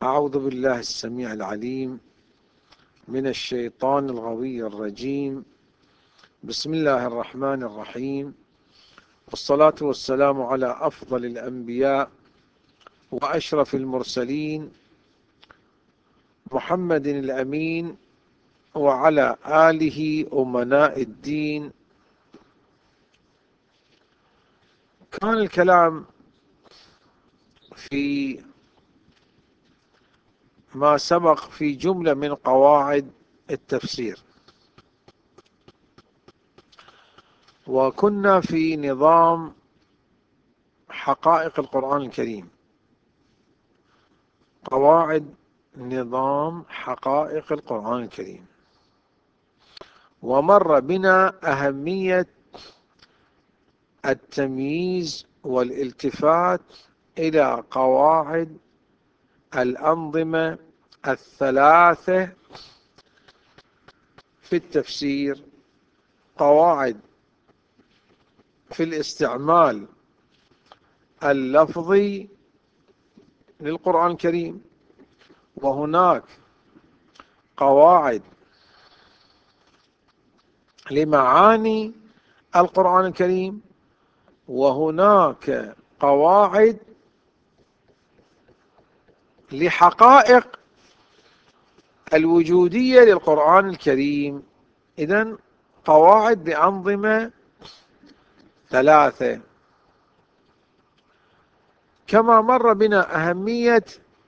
أعوذ بالله السميع العليم من الشيطان الغوي الرجيم. بسم الله الرحمن الرحيم، والصلاة والسلام على أفضل الأنبياء وأشرف المرسلين محمد الأمين، وعلى آله أمناء الدين. كان الكلام في ما سبق في جملة من قواعد التفسير، وكنا في نظام حقائق القرآن الكريم، قواعد نظام حقائق القرآن الكريم، ومر بنا أهمية التمييز والالتفات إلى قواعد الأنظمة الثلاثة في التفسير، قواعد في الاستعمال اللفظي للقرآن الكريم، وهناك قواعد لمعاني القرآن الكريم، وهناك قواعد لحقائق الوجودية للقرآن الكريم. إذن قواعد بأنظمة ثلاثة. كما مر بنا أهمية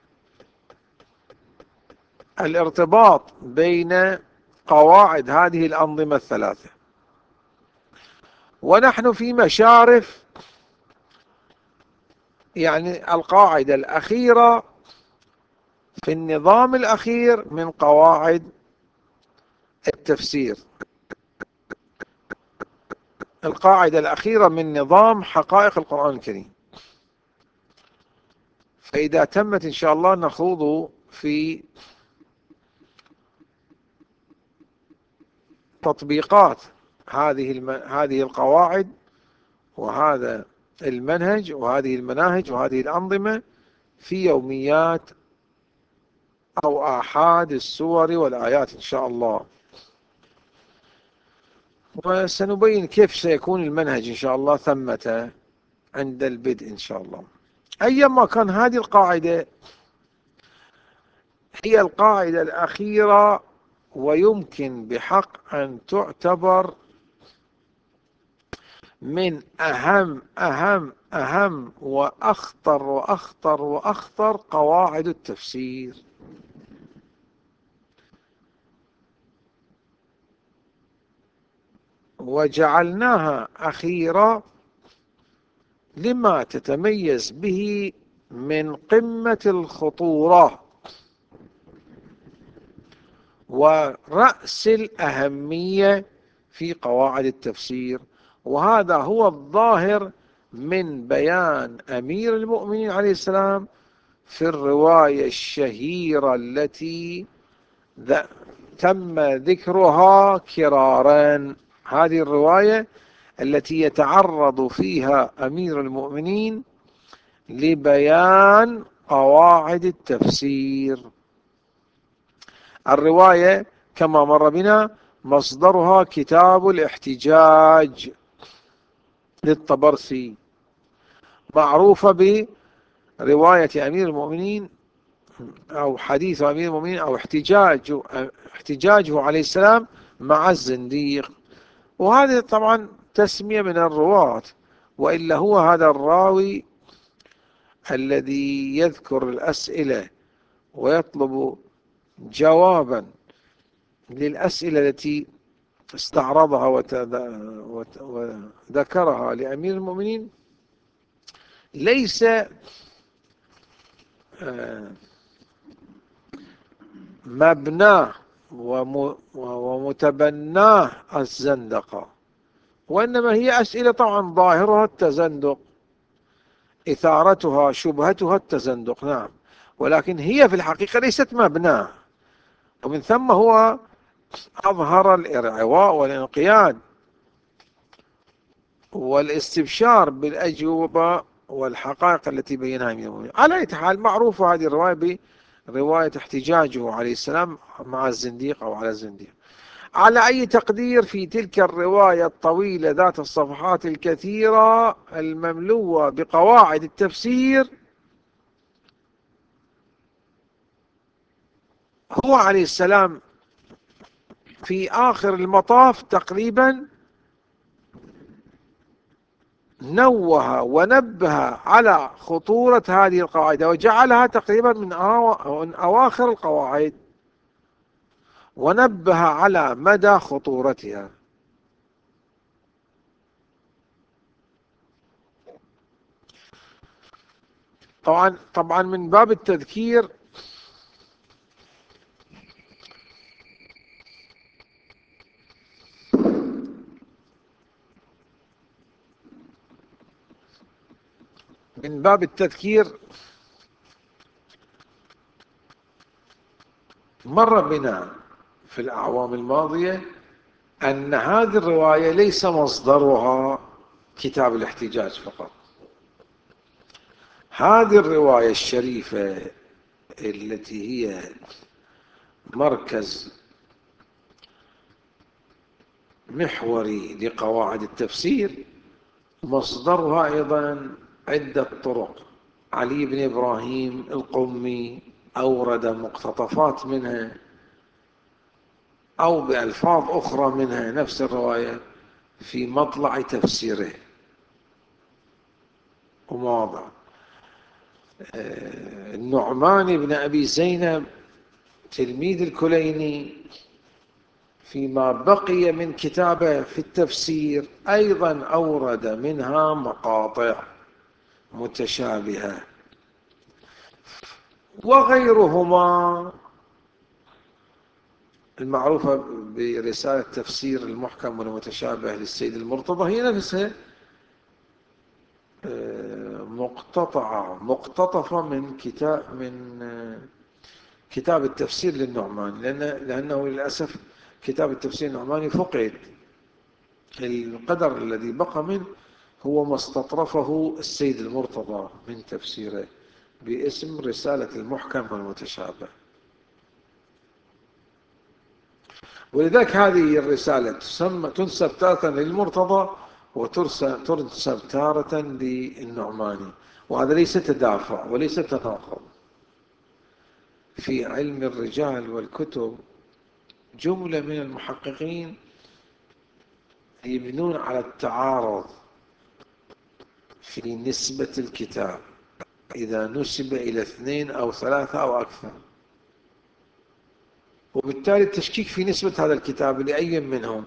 الارتباط بين قواعد هذه الأنظمة الثلاثة، ونحن في مشارف يعني القاعدة الأخيرة في النظام الأخير من قواعد التفسير، القاعدة الأخيرة من نظام حقائق القرآن الكريم. فإذا تمت إن شاء الله نخوض في تطبيقات هذه القواعد وهذا المنهج وهذه المناهج وهذه الأنظمة في يوميات أو آحاد السور والآيات إن شاء الله. وسنبين كيف سيكون المنهج إن شاء الله ثمة عند البدء إن شاء الله. أيما كان، هذه القاعدة هي القاعدة الأخيرة، ويمكن بحق أن تعتبر من أهم وأخطر قواعد التفسير. وجعلناها أخيرة لما تتميز به من قمة الخطورة ورأس الأهمية في قواعد التفسير، وهذا هو الظاهر من بيان أمير المؤمنين عليه السلام في الرواية الشهيرة التي تم ذكرها كرارا. هذه الرواية التي يتعرض فيها أمير المؤمنين لبيان قواعد التفسير. الرواية كما مر بنا مصدرها كتاب الاحتجاج للطبرسي، معروفة برواية أمير المؤمنين أو حديث أمير المؤمنين أو احتجاجه عليه السلام مع الزنديق. وهذه طبعا تسمية من الرواة، وإلا هو هذا الراوي الذي يذكر الأسئلة ويطلب جوابا للأسئلة التي استعرضها وذكرها لأمير المؤمنين، ليس مبناه ومتبناه الزندقة، وإنما هي أسئلة طبعا ظاهرها التزندق، إثارتها شبهتها التزندق، نعم، ولكن هي في الحقيقة ليست مبناه. ومن ثم هو أظهر الإرعواء والانقياد والاستبشار بالأجوبة والحقائق التي بينها من المؤمنين. على أي حال، معروفة هذه الرواية رواية احتجاجه عليه السلام مع الزنديق أو على الزنديق. على أي تقدير في تلك الرواية الطويلة ذات الصفحات الكثيرة المملوءة بقواعد التفسير، هو عليه السلام في آخر المطاف تقريبا نوه ونبه على خطورة هذه القاعدة، وجعلها تقريبا من أواخر القواعد، ونبه على مدى خطورتها. طبعا من باب التذكير، من باب التذكير مر بنا في الأعوام الماضية أن هذه الرواية ليس مصدرها كتاب الاحتجاج فقط. هذه الرواية الشريفة التي هي مركز محوري لقواعد التفسير، مصدرها أيضا عدة طرق. علي بن إبراهيم القمي أورد مقتطفات منها أو بألفاظ أخرى منها نفس الرواية في مطلع تفسيره ومواضع. النعمان بن أبي زينب تلميذ الكليني فيما بقي من كتابه في التفسير أيضا أورد منها مقاطع متشابهة. وغيرهما المعروفة برسالة تفسير المحكم والمتشابه للسيد المرتضى هي نفسها مقتطفة من كتاب التفسير للنعمان، لأنه للأسف كتاب التفسير النعماني فقد. القدر الذي بقى منه هو ما استطرفه السيد المرتضى من تفسيره باسم رسالة المحكم والمتشابه. ولذلك هذه الرسالة تنسب تارة للمرتضى وتنسب تارة للنعماني، وهذا ليس تدافع وليس تناقض. في علم الرجال والكتب جملة من المحققين يبنون على التعارض في نسبة الكتاب إذا نسب إلى 2 أو 3 أو أكثر، وبالتالي التشكيك في نسبة هذا الكتاب لأي منهم.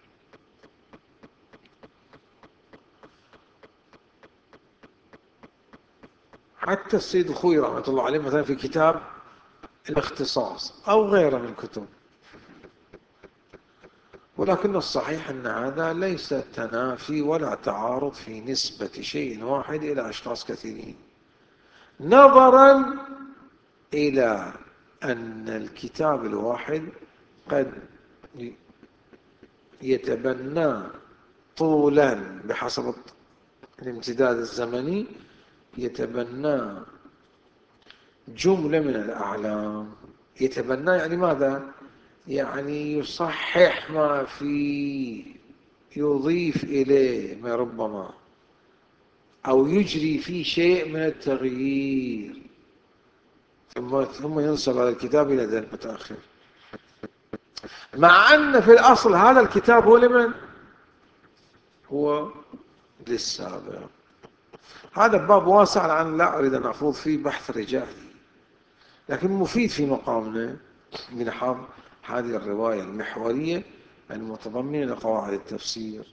حتى السيد الخوئي رحمة الله عليه مثلا في كتاب الاختصاص أو غيره من الكتب. ولكن الصحيح أن هذا ليس تنافي ولا تعارض في نسبة شيء واحد إلى أشخاص كثيرين، نظرا إلى أن الكتاب الواحد قد يتبنى طولا بحسب الامتداد الزمني، يتبنى جملة من الأعلام. يتبنى يعني ماذا؟ يعني يصحح ما فيه، يضيف إليه ما ربما، أو يجري فيه شيء من التغيير، ثم ينسب هذا الكتاب إلى ذلك المتأخر، مع أن في الأصل هذا الكتاب هو لمن؟ هو للسابق. هذا باب واسع الآن لا أريد أن أخوض فيه بحث رجالي، لكن مفيد في مقامنا بنحو هذه الرواية المحورية المتضمنة لقواعد التفسير.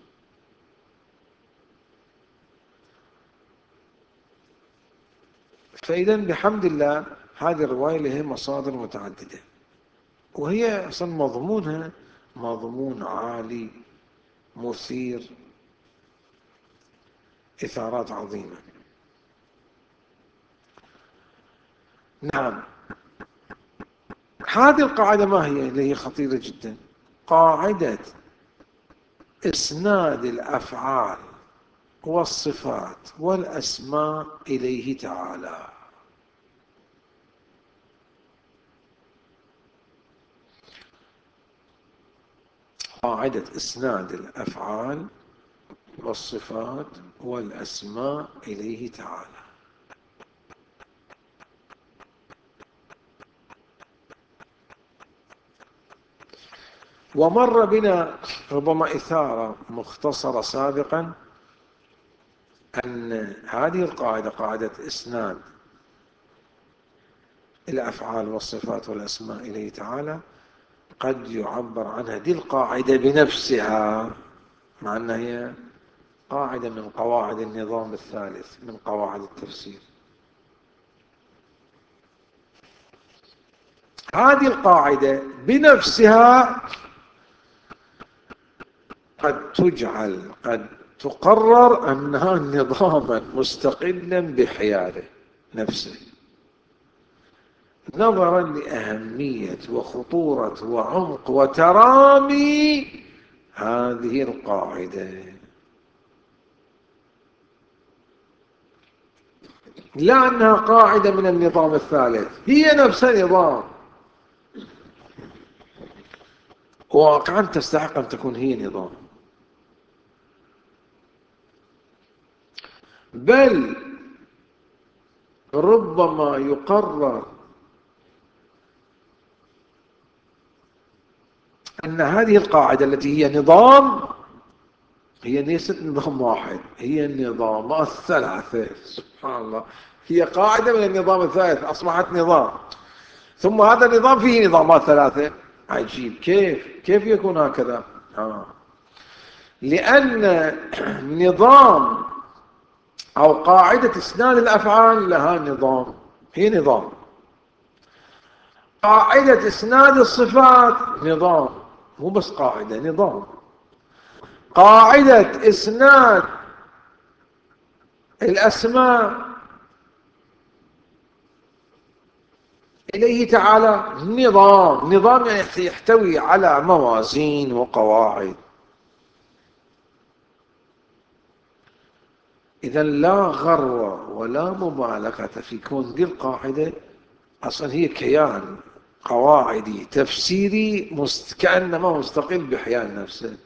فإذا بحمد الله هذه الرواية لها مصادر متعددة، وهي أصلا مضمونها مضمون عالي مثير إثارات عظيمة. نعم، هذه القاعدة ما هي اللي هي خطيرة جدا؟ قاعدة إسناد الأفعال والصفات والأسماء إليه تعالى. قاعدة إسناد الأفعال والصفات والأسماء إليه تعالى. ومر بنا ربما إثارة مختصرة سابقا أن هذه القاعدة، قاعدة إسناد الأفعال والصفات والأسماء إليه تعالى، قد يعبر عنها دي القاعدة بنفسها، مع أنها هي قاعدة من قواعد النظام الثالث من قواعد التفسير. هذه القاعدة بنفسها قد تجعل، قد تقرر أنها نظاما مستقلا بحياله نفسه، نظرا لأهمية وخطورة وعمق وترامي هذه القاعدة. لا أنها قاعدة من النظام الثالث، هي نفسها نظام، واقعا تستحق أن تكون هي نظام. بل ربما يقرر أن هذه القاعدة التي هي نظام، هي ليست نظام واحد، هي النظامات الثلاثة. سبحان الله، هي قاعدة من النظام الثالث أصبحت نظام، ثم هذا النظام فيه نظامات ثلاثة. عجيب، كيف يكون هكذا؟ لأن نظام أو قاعدة إسناد الأفعال لها نظام، هي نظام. قاعدة إسناد الصفات نظام، مو بس قاعدة، نظام. قاعدة إسناد الأسماء إليه تعالى نظام، نظام يعني يحتوي على موازين وقواعد. إذا لا غرو ولا مبالغة في كون دي القاعدة أصلا هي كيان قواعدي تفسيري كأنما مستقل بحيال نفسه.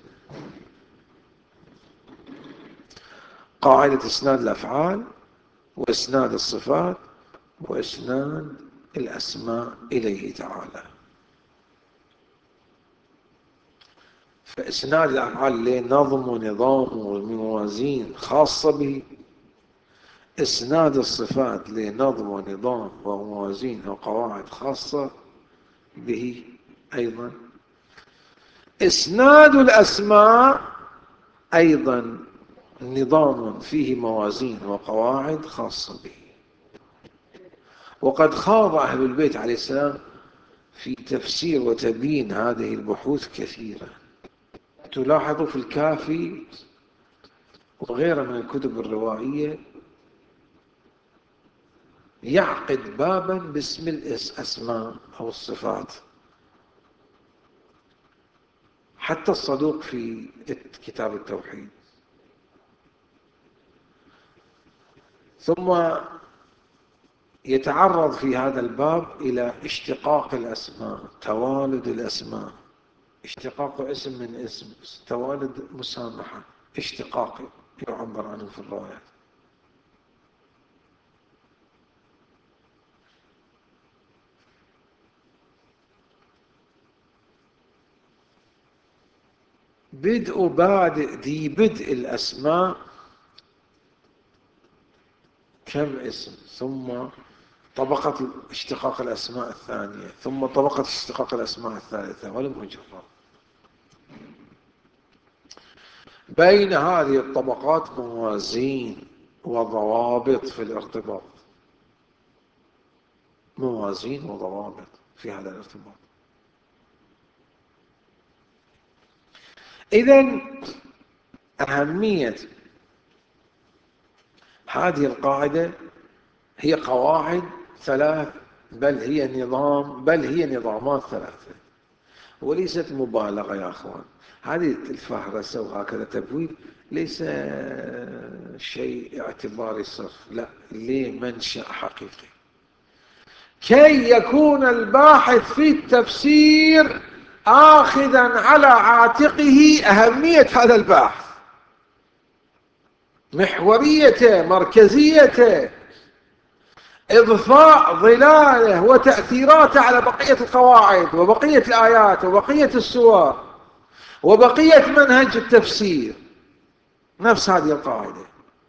قاعدة إسناد الأفعال وإسناد الصفات وإسناد الأسماء إليه تعالى. فإسناد الأفعال له نظم ونظام وموازين خاصة به، إسناد الصفات له نظم ونظام وموازين وقواعد خاصة به أيضا. إسناد الأسماء أيضا نظام فيه موازين وقواعد خاصة به. وقد خاض أهل البيت عليه السلام في تفسير وتبيين هذه البحوث كثيرة. تلاحظوا في الكافي وغيرها من الكتب الروائية يعقد بابا باسم الأسماء أو الصفات. حتى الصدوق في كتاب التوحيد. ثم يتعرض في هذا الباب إلى اشتقاق الأسماء، توالد الأسماء، اشتقاق اسم من اسم، توالد مسامحة، اشتقاق يعبر عنه في الروايات. بدء الأسماء كم اسم، ثم طبقة اشتقاق الأسماء الثانية، ثم طبقة اشتقاق الأسماء الثالثة، ولم يجرب. بين هذه الطبقات موازين وضوابط في الارتباط، موازين وضوابط في هذا الارتباط. إذن أهمية هذه القاعدة هي قواعد ثلاث، بل هي نظامات ثلاثة، وليست مبالغة يا أخوان. هذه الفهرسة وهكذا تبويب ليس شيء اعتباري صرف، لا، ليه منشأ حقيقي كي يكون الباحث في التفسير آخذا على عاتقه أهمية هذا البحث، محوريته، مركزيته، إضفاء ظلاله وتأثيراته على بقية القواعد وبقية الآيات وبقية السور وبقية منهج التفسير. نفس هذه القاعدة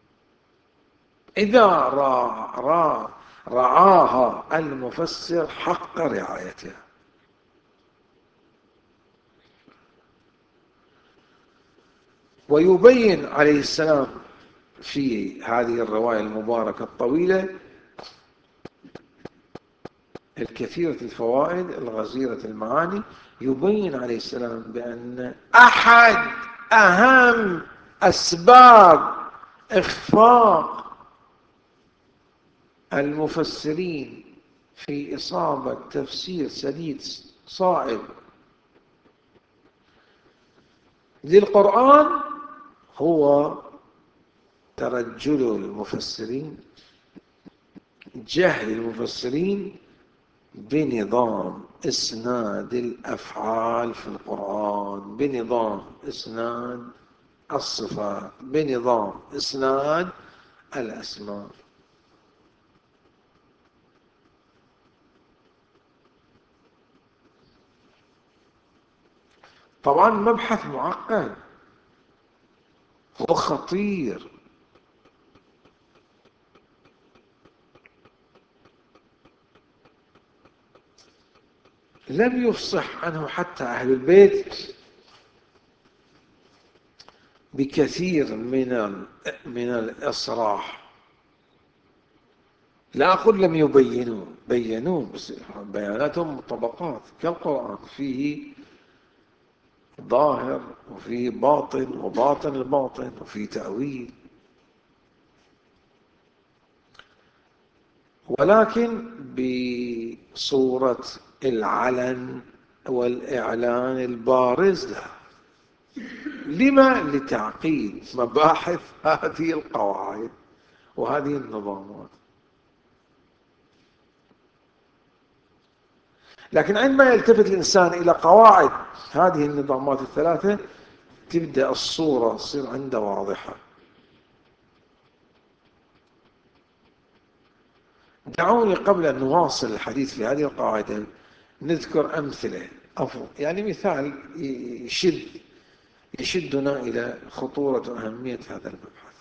إذا رعاها المفسر حق رعايتها. ويبين عليه السلام في هذه الرواية المباركة الطويلة الكثيرة الفوائد الغزيرة المعاني، يبين عليه السلام بأن أحد أهم أسباب إخفاق المفسرين في إصابة تفسير سديد صائب للقرآن هو ترجل المفسرين، جهل المفسرين بنظام إسناد الأفعال في القرآن، بنظام إسناد الصفات، بنظام إسناد الأسماء. طبعا مبحث معقد وخطير، لم يفصح عنه حتى أهل البيت بكثير من الإصراح. لا أقول لم يبينوا، بينوا، بس بياناتهم طبقات كالقرآن، فيه ظاهر وفيه باطن وباطن الباطن وفيه تأويل، ولكن بصورة العلن والإعلان البارز له. لما؟ لتعقيد مباحث هذه القواعد وهذه النظامات. لكن عندما يلتفت الإنسان إلى قواعد هذه النظامات الثلاثة تبدأ الصورة تصير عنده واضحة. دعوني قبل أن نواصل الحديث في هذه القاعدة نذكر أمثلة، يعني مثال يشدنا إلى خطورة وأهمية هذا المبحث.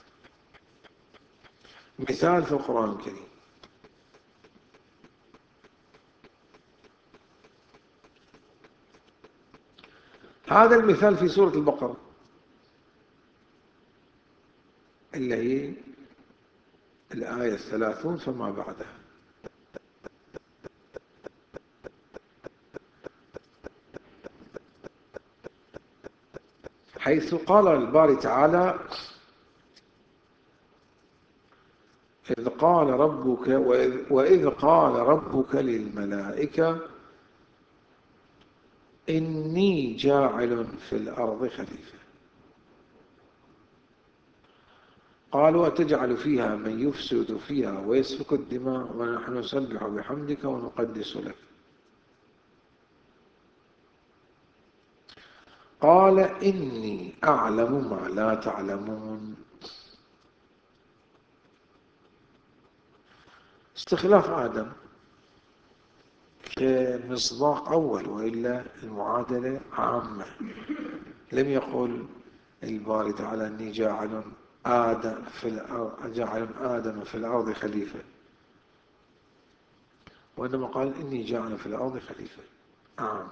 مثال في القرآن الكريم، هذا المثال في سورة البقرة اللي هي الآية 30 فما بعدها، حيث قال الباري تعالى: وإذ قال ربك للملائكة إني جاعل في الأرض خليفة، قالوا أتجعل فيها من يفسد فيها ويسفك الدماء ونحن نسبح بحمدك ونقدس لك، قال إني أعلم ما لا تعلمون. استخلاف آدم كمصداق أول، وإلا المعادلة عامة. لم يقل الباري تعالى إني جاعل آدم في الأرض خليفة، وإنما قال إني جاعل في الأرض خليفة عام.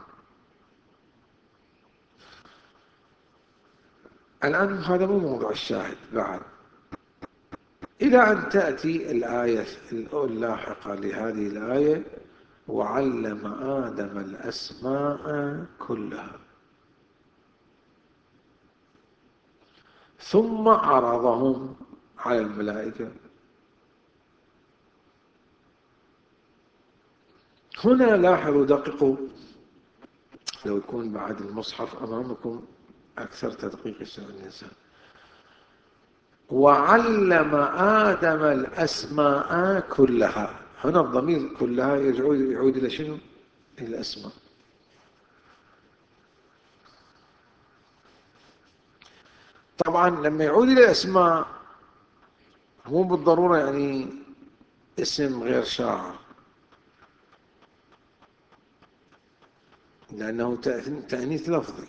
الآن هذا مو موضوع الشاهد بعد، إلى أن تأتي الآية اللاحقة لهذه الآية: وعلم آدم الأسماء كلها ثم عرضهم على الملائكة. هنا لاحظوا دققوا، لو يكون بعد المصحف أمامكم أكثر تدقيق يسمع الإنسان. وعلم آدم الأسماء كلها، هنا الضمير كلها يعود إلى شنو؟ إلى الأسماء. طبعا لما يعود إلى الأسماء مو بالضرورة يعني اسم غير شاعر، لأنه تأنيث لفظي.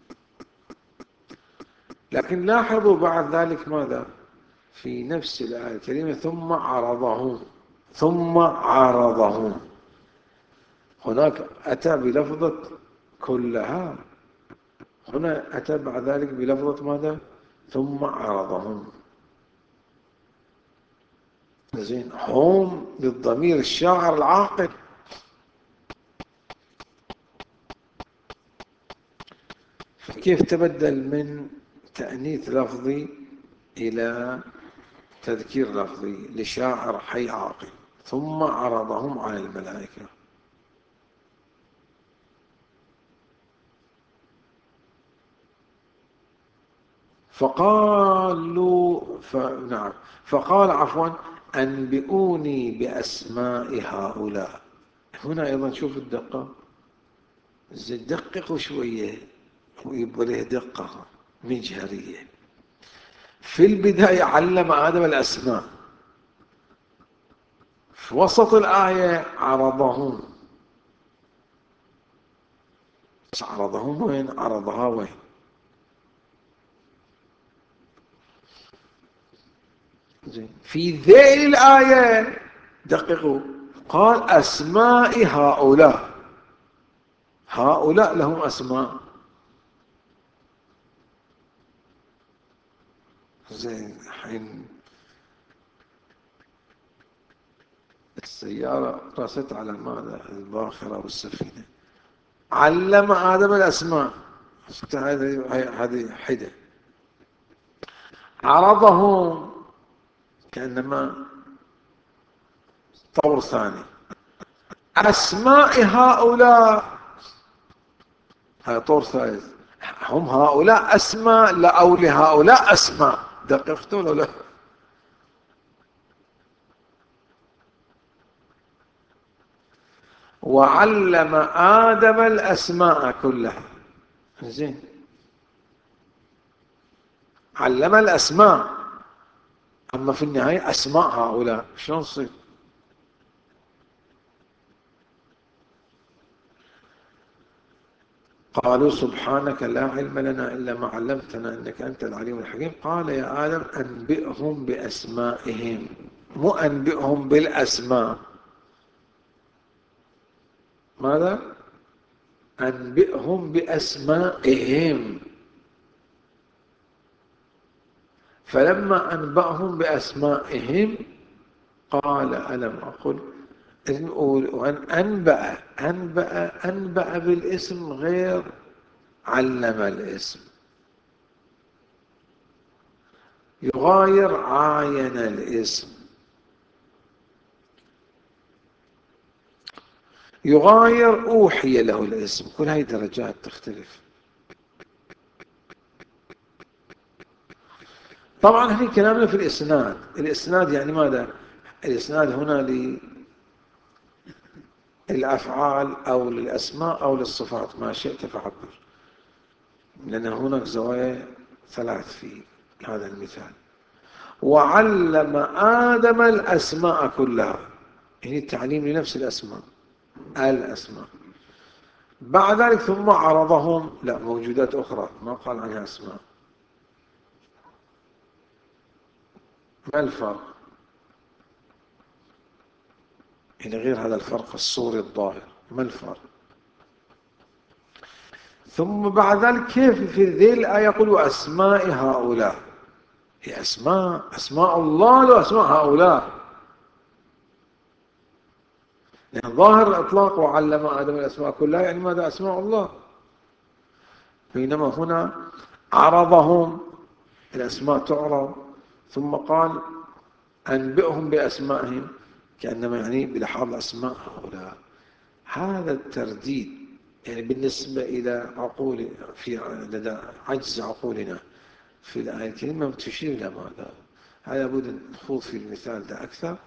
لكن لاحظوا بعد ذلك ماذا في نفس الآية الكريمة؟ ثم عرضهم، ثم عرضهم. هناك أتى بلفظة كلها، هنا أتى بعد ذلك بلفظة ماذا؟ ثم عرضهم. زين، هم بالضمير الشاعر العاقل. فكيف تبدل من تأنيث لفظي إلى تذكير لفظي لشاعر حي عاقل؟ ثم عرضهم على الملائكة. نعم، فقال عفوا أنبئوني بأسماء هؤلاء. هنا أيضا شوف الدقة، دققوا شوية ويبقى له دقة مجهرية. في البداية علم آدم الأسماء، في وسط الآية عرضهم. بس عرضهم وين؟ عرضها وين؟ زين، في ذيل الآية دققوا، قال أسماء هؤلاء. هؤلاء لهم أسماء. زين، الحين السيارة رست على ماذا؟ الباخرة والسفينة. علم آدم الأسماء، هذه حدة. عرضهم كأنما طور ثاني. أسماء هؤلاء هذا طور ثالث. هم هؤلاء أسماء لا أو لهؤلاء أسماء؟ دققتوا ولا لا؟ وعلم آدم الأسماء كلها. زين، علم الأسماء، أما في النهاية أسماء هؤلاء شلون تصير؟ قالوا سبحانك لا علم لنا إلا ما علمتنا إنك أنت العليم الحكيم. قال يا آدم أنبئهم بأسمائهم، مو أنبئهم بالأسماء. ماذا؟ أنبئهم بأسمائهم. فلما أنبأهم بأسمائهم قال ألم أقل وأن أنبأ بالاسم غير علم الاسم. يغاير عاين الاسم، يغاير أوحي له الاسم. كل هاي درجات تختلف. طبعا هنا كلامنا في الإسناد. الإسناد يعني ماذا؟ الإسناد هنا للأفعال أو للأسماء أو للصفات، ما شئت فعبر، لأن هناك زوايا ثلاث في هذا المثال. وعلم آدم الأسماء كلها، يعني التعليم لنفس الأسماء. بعد ذلك ثم عرضهم، لا، موجودات أخرى ما قال عنها أسماء. ما الفرق؟ يعني غير هذا الفرق الصوري الظاهر، ما الفرق؟ ثم بعد ذلك كيف في ذي الآية يقول وأسماء هؤلاء؟ هي أسماء الله وأسماء هؤلاء. يعني ظاهر الإطلاق وعلم آدم الأسماء كلها، يعني ماذا؟ أسماء الله. بينما هنا عرضهم، الأسماء تعرض، ثم قال أنبئهم بأسمائهم، كأنما يعني بلحاظ أسماء هؤلاء. هذا الترديد يعني بالنسبة إلى عقول، في لدى عجز عقولنا في الآية الكريمة تشير إلى ماذا؟ هذا لابد أن نخوض في المثال ده أكثر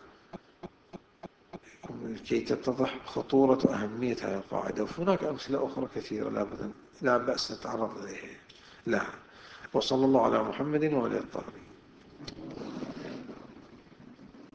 كي تتضح خطورة وأهمية هذه القاعدة. وهناك أمثلة أخرى كثيرة لا بأس نتعرض إليها. لا، وصلى الله على محمد وعلى آله الطاهرين.